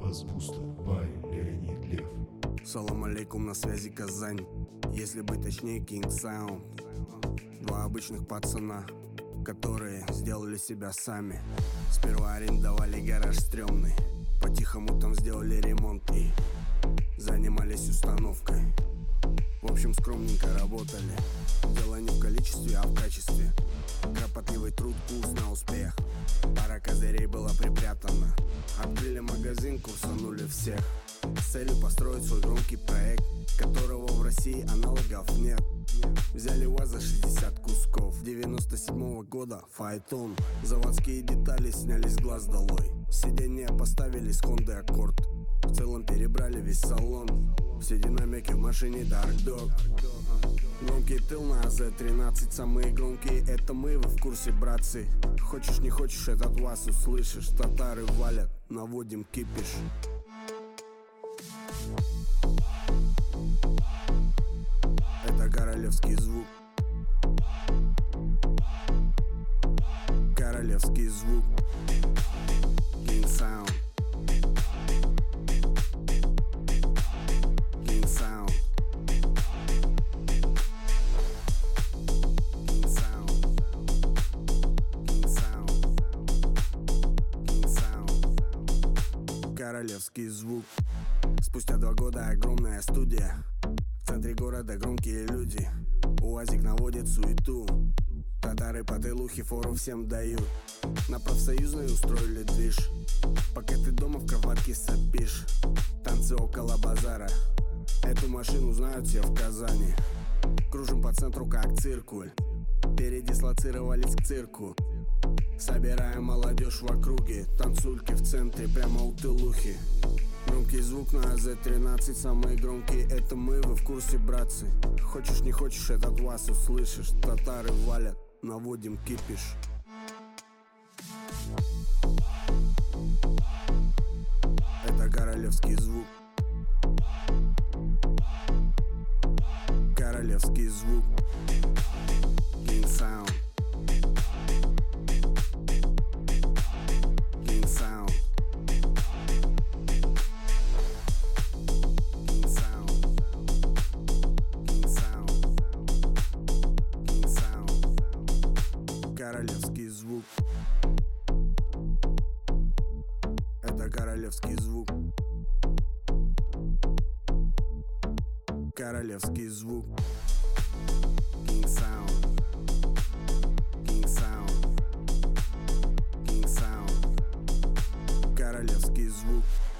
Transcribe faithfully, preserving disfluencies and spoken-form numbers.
Азбуста by Леонид Лев. Салам алейкум, на связи Казань. Если быть точнее, King Sound. Два обычных пацана, которые сделали себя сами. Сперва арендовали гараж стрёмный, по-тихому там сделали ремонт и занимались установкой. В общем, скромненько работали. Дело не в количестве, а в качестве. Кропотливый труд, курс на успех. Пара козырей была припрятана. Открыли магазин, курсанули всех с целью построить свой громкий проект, которого в России аналогов нет. Взяли УАЗ за шестьдесят кусков девяносто седьмого года, фаэтон. Заводские детали сняли с глаз долой. Сиденья поставили с Хонды Аккорд. В целом перебрали весь салон. Все динамики в машине Dark Dog. Громкий тыл на а зэ тринадцать. Самые громкие это мы, вы в курсе, братцы. Хочешь не хочешь, этот вас услышишь. Татары валят, наводим кипиш. Это королевский звук. Королевский звук. King Sound. King Sound. King Sound. King Sound. King Sound. Королевский звук. Спустя два года огромная студия. В центре города громкие люди. УАЗик наводит суету. Татары по тылухе фору всем дают. На профсоюзной устроили движ. Пока ты дома в кроватке сопишь. Танцы около базара. Эту машину знают все в Казани. Кружим по центру как циркуль. Передислоцировались к цирку. Собираем молодежь в округе. Танцульки в центре, прямо у тылухи. Громкий звук на а зэ тринадцать. Самые громкие это мы, вы в курсе, братцы. Хочешь не хочешь, этот вас услышишь. Татары валят, наводим кипиш. Это королевский звук. Королевский звук. King Sound. King Sound. King Sound. King Sound. King Sound. Королевский звук. Это королевский звук. Королевский звук. King Sound. King Sound. King Sound. Королевский звук.